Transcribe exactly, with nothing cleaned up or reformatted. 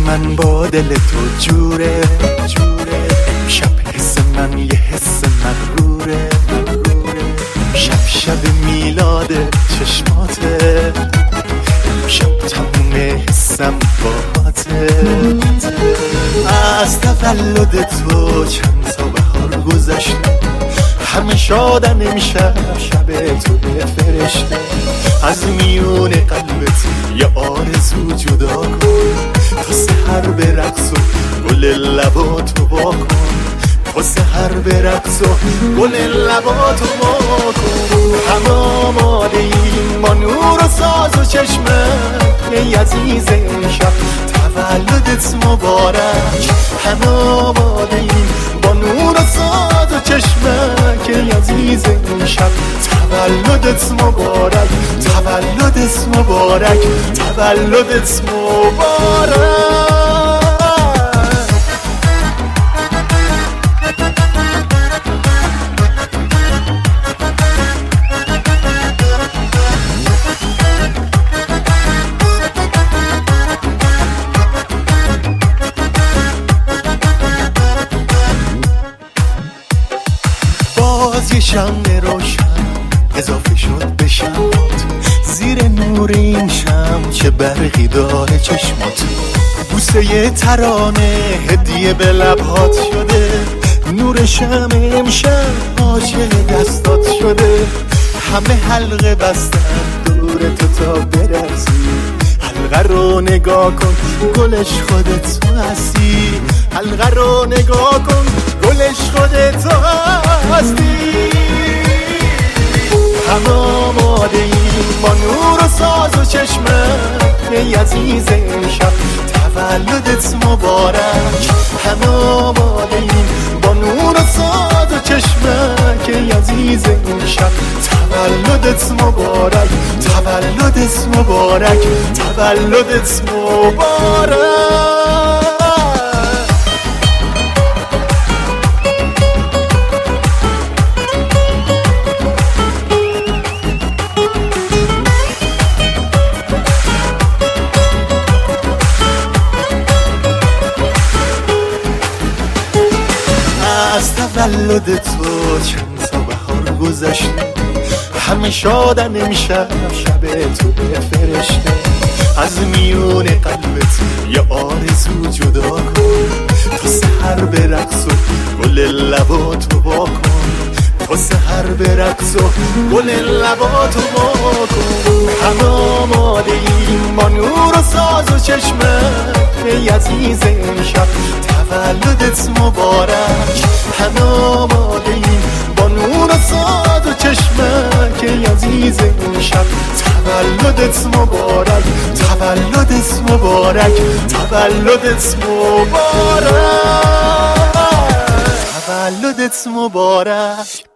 من با دل تو جوره جوره امشب حس من یه حس مغروره امشب شب میلاد چشماته امشب تموم حسم باهاته از تولد تو چند تا بهار گذشته همه شادن امشب شب تو فرشته از میون قلبت یه آرزو جدا کن تا سحر به رقص و گل لباتو وا کن تا سحر به رقص و گل لباتو وا کن همه آماده ایم با نور و ساز و چشمت ای عزیز امشب تولدت مبارک همه آماده ایم با نور و ساز و چشمت ای عزیز امشب تولدت مبارک تولدت مبارک تولدت مبارک باز یه شمع روشن اضافه شد به شمات زیر نور این شمع چه برقی داره چشمات بوسه یه ترانه هدیه به لبهات شده نور شمع امشب عاشق دستات شده همه حلقه بستن دور تو تا برسی حلقه رو نگاه کن گلش خودت تو هستی حلقه رو نگاه کن گلش خودت تو هستی همه آماده ایم با نور و ساز و چشمت ای عزیز امشب تولدت مبارک همه آماده ایم با نور و ساز و چشمت ای عزیز امشب تولدت مبارک تولدت مبارک تولدت مبارک از تولد تو چند تا بهار گذشته همه شادن امشب شب تو فرشته از میون قلبت یه آرزو جدا کن تا سحر به رقص و گل لباتو وا کن تا سحر به رقص و گل لباتو وا کن همه آماده ایم با نور و ساز و چشمت ای عزیز امشب تولدت مبارک همه آماده ایم با نور و ساز و چشمت ای عزیز امشب تولدت مبارک تولدت مبارک تولدت مبارک تولدت مبارک